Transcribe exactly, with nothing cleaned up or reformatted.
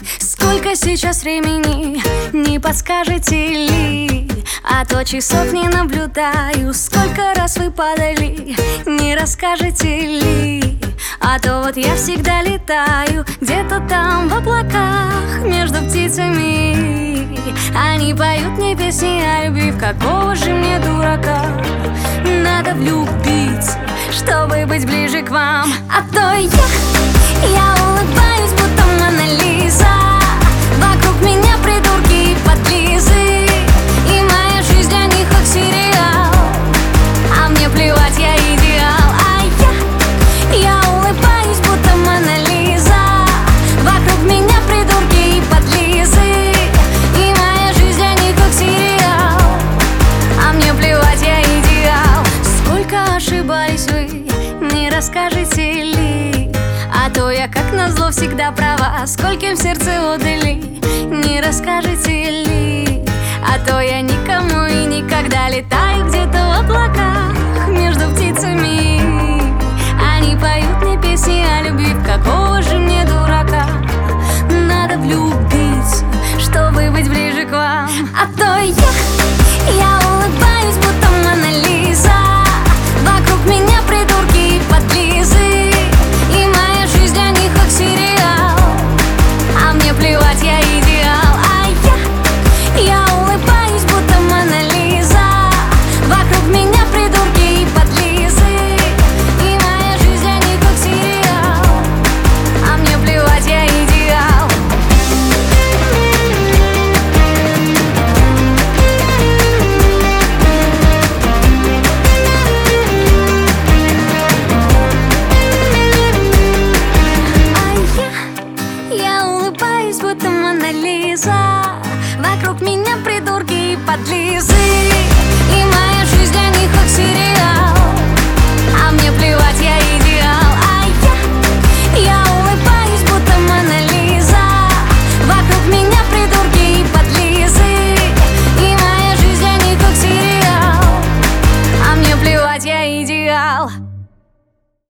Сколько сейчас времени, не подскажете ли? А то часов не наблюдаю. Сколько раз вы падали, не расскажете ли? А то вот я всегда летаю где-то там в облаках между птицами. Они поют мне песни о любви, в какого же мне дурака надо влюбиться, чтобы быть ближе к вам. А то я, я улыбаюсь, будто Мона Лиза. Вокруг меня придурки и подлизы, и моя жизнь для них как сериал. А мне плевать, я идеал. А я, я улыбаюсь, будто Мона Лиза. Вокруг меня придурки и подлизы, и моя жизнь для них как сериал. А мне плевать, я идеал. Сколько ошибались вы, не расскажете ли? А то я, как назло, всегда права. Скольким сердце отдали, не расскажете ли? А то я никому и никогда летаю где-то в облаках между птицами. Они поют мне песни о любви, в какого же мне дурака надо влюбиться, чтобы быть ближе к вам. А то я, я улыбаюсь, будто Мона Лиза. Вокруг меня придурки и подлизы, и моя жизнь для них как сериал. А мне плевать, я идеал. А я, я улыбаюсь, будто Мона Лиза. Вокруг меня придурки и подлизы, и моя жизнь для них как сериал. А мне плевать, я идеал. Я улыбаюсь, будто Мона Лиза. Вокруг меня придурки и подлизы.